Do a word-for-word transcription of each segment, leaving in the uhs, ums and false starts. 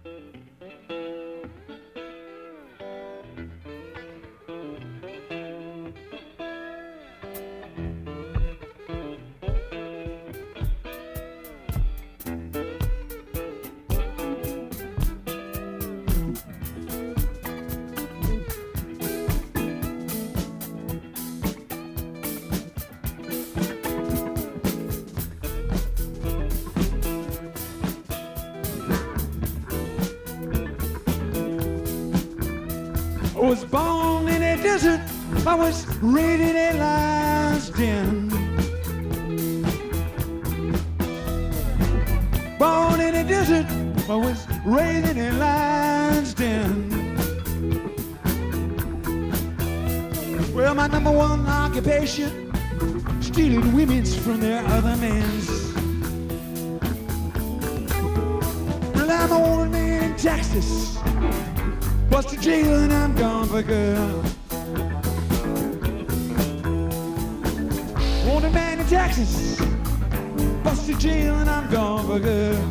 I was born in a desert, I was raised in a lion's den. Born in a desert, I was raised in a lion's den. Well, my number one occupation, stealing women's from their other men's. Well, I'm a wanted man in Texas, bust to jail and I'm gone for good. Wanted man in Texas, bust to jail and I'm gone for good.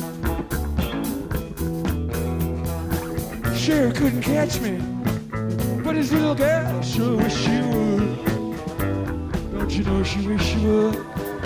Sure couldn't catch me, but his little girl sure wish she would. Don't you know she wish she would?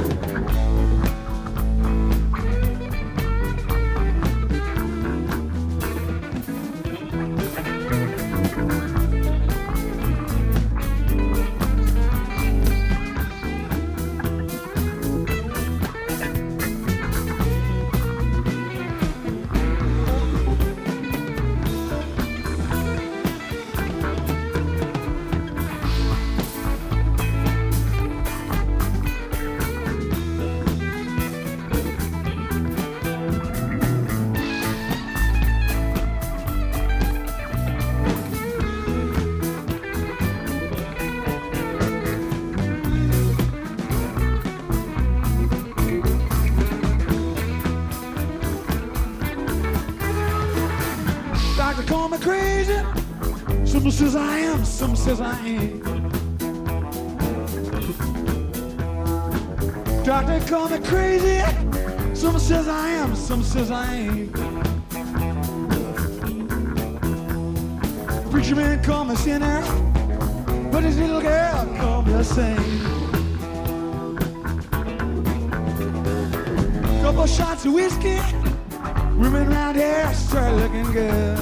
Doctor call me crazy. Some says I am, some says I ain't. Doctor call me crazy. Some says I am, some says I ain't. Preacher man call me sinner, but his little girl call me a saint. Couple shots of whiskey, women around here start looking good.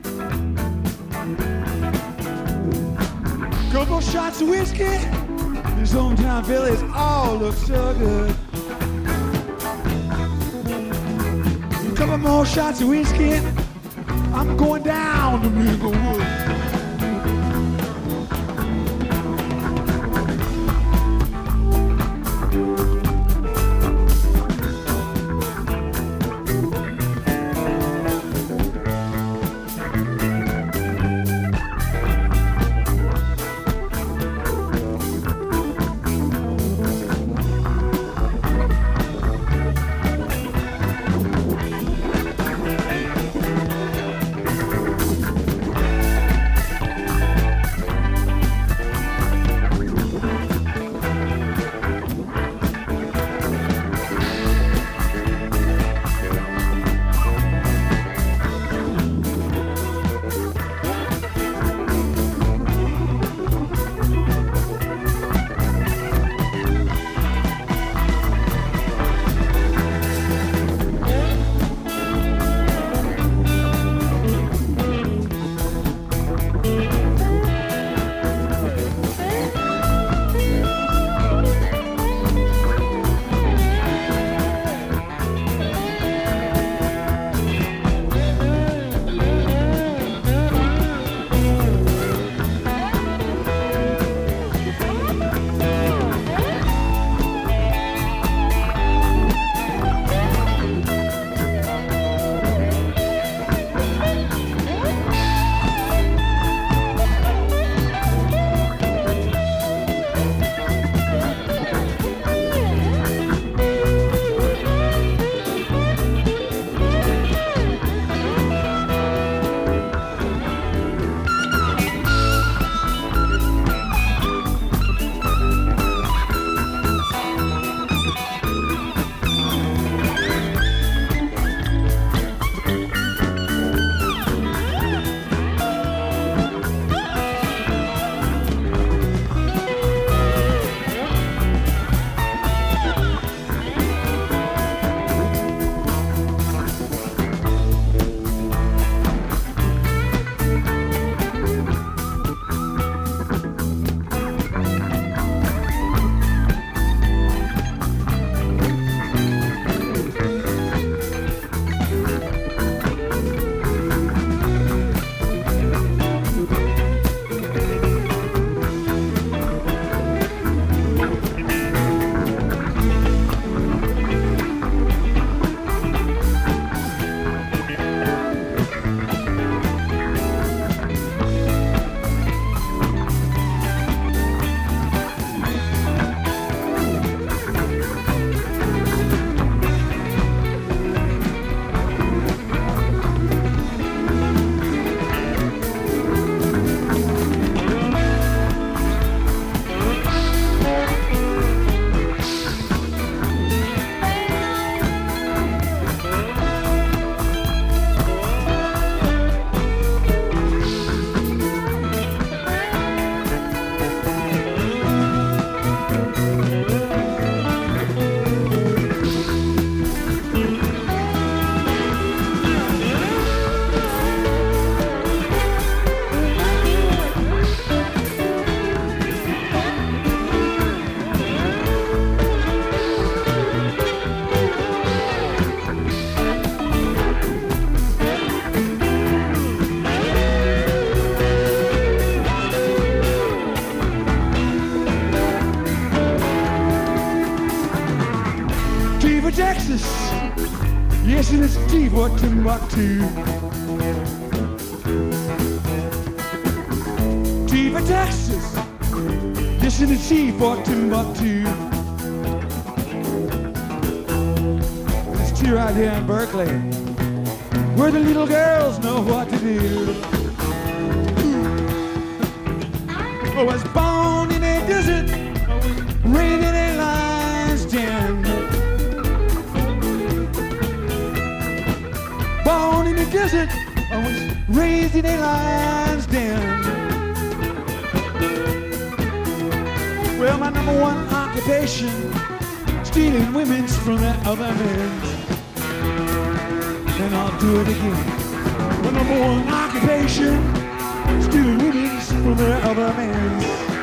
Couple shots of whiskey, these hometown villas all look so good. Couple more shots of whiskey, I'm going down to Minglewood. for Timbuktu. T for Texas. This is the T for Timbuktu. This T right here in Berkeley, where the little girls know what to do. I was born in a desert, raised in a lion's den. Born in a desert, I was raised in a lion's den. Well, my number one occupation, stealing women's from the other men. And I'll do it again. My number one occupation, stealing women's from the other men.